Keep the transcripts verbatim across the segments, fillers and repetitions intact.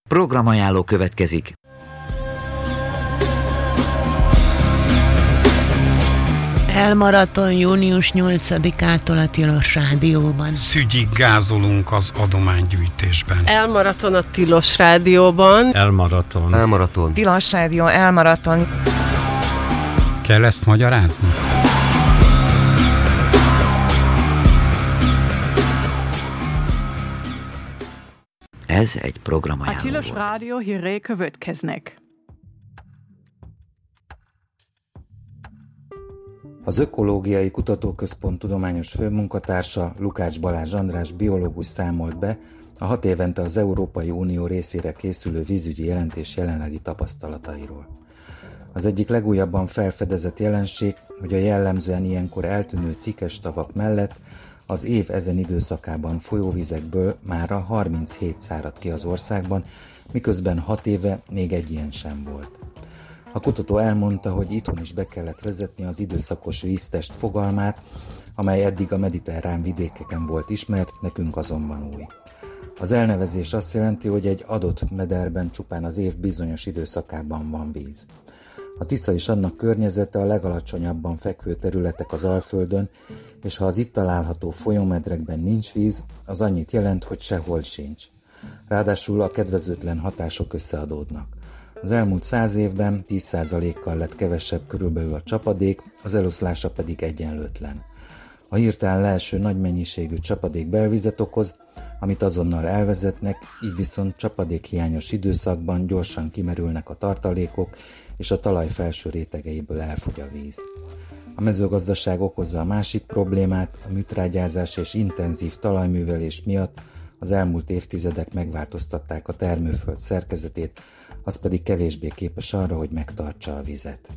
Programajánló következik. Elmaraton június nyolcadikától a Tilos Rádióban. Szügyig gázolunk az adománygyűjtésben. Elmaraton a Tilos Rádióban. Elmaraton. Elmaraton. Tilos Rádió, elmaraton. Kell ezt magyarázni? Ez egy programajánló. A Tilos Rádió hírei következnek. Az Ökológiai Kutatóközpont tudományos főmunkatársa, Lukács Balázs András biológus számolt be a hat évente az Európai Unió részére készülő vízügyi jelentés jelenlegi tapasztalatairól. Az egyik legújabban felfedezett jelenség, hogy a jellemzően ilyenkor eltűnő szikes tavak mellett az év ezen időszakában folyóvizekből mára harminchét szárad ki az országban, miközben hat éve még egy ilyen sem volt. A kutató elmondta, hogy itthon is be kellett vezetni az időszakos víztest fogalmát, amely eddig a mediterrán vidékeken volt ismert, nekünk azonban új. Az elnevezés azt jelenti, hogy egy adott mederben csupán az év bizonyos időszakában van víz. A Tisza és annak környezete a legalacsonyabban fekvő területek az Alföldön, és ha az itt található folyómedrekben nincs víz, az annyit jelent, hogy sehol sincs. Ráadásul a kedvezőtlen hatások összeadódnak. Az elmúlt száz évben tíz százalékkal lett kevesebb körülbelül a csapadék, az eloszlása pedig egyenlőtlen. A hirtelen leeső nagy mennyiségű csapadék belvizet okoz, amit azonnal elvezetnek, így viszont csapadékhiányos időszakban gyorsan kimerülnek a tartalékok, és a talaj felső rétegeiből elfogy a víz. A mezőgazdaság okozza a másik problémát, a műtrágyázás és intenzív talajművelés miatt az elmúlt évtizedek megváltoztatták a termőföld szerkezetét, az pedig kevésbé képes arra, hogy megtartsa a vizet.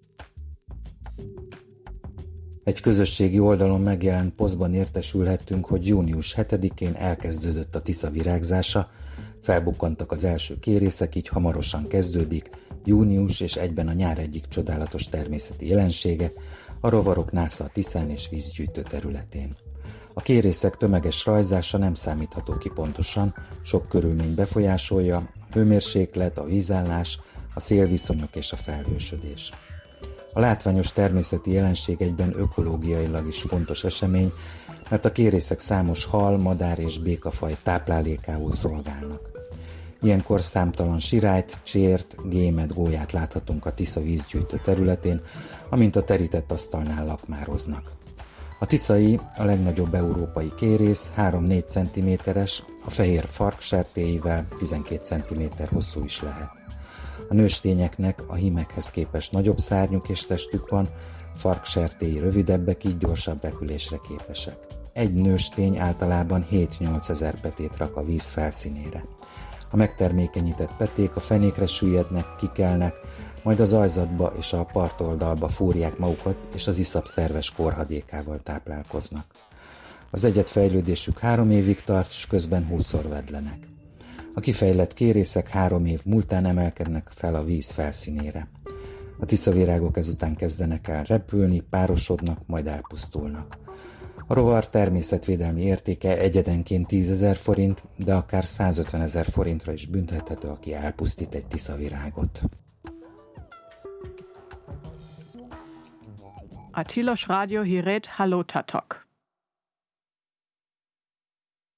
Egy közösségi oldalon megjelent posztban értesülhettünk, hogy június hetedikén elkezdődött a Tisza virágzása, felbukkantak az első kérészek, így hamarosan kezdődik június és egyben a nyár egyik csodálatos természeti jelensége, a rovarok násza a Tiszán és vízgyűjtő területén. A kérészek tömeges rajzása nem számítható ki pontosan, sok körülmény befolyásolja, a hőmérséklet, a vízállás, a szélviszonyok és a felhősödés. A látványos természeti jelenség egyben ökológiailag is fontos esemény, mert a kérészek számos hal, madár és békafaj táplálékául szolgálnak. Ilyenkor számtalan sirályt, csért, gémet, gólyát láthatunk a Tisza vízgyűjtő területén, amint a terített asztalnál lakmároznak. A tiszai a legnagyobb európai kérész, három-négy centiméteres, a fehér farksertéivel tizenkét centiméter hosszú is lehet. A nőstényeknek a hímekhez képest nagyobb szárnyuk és testük van, farksertéi rövidebbek, így gyorsabb repülésre képesek. Egy nőstény általában hét-nyolc ezer petét rak a víz felszínére. A megtermékenyített peték a fenékre süllyednek, kikelnek, majd az ajzatba és a partoldalba fúrják magukat, és az iszap szerves korhadékával táplálkoznak. Az egyet fejlődésük három évig tart, és közben húszszor vedlenek. A kifejlett kérészek három év múltán emelkednek fel a víz felszínére. A tiszavirágok ezután kezdenek el repülni, párosodnak, majd elpusztulnak. A rovar természetvédelmi értéke egyedenként tízezer forint, de akár százötvenezer forintra is büntethető, aki elpusztít egy tiszavirágot. A Tilos Rádió hírét hallottak.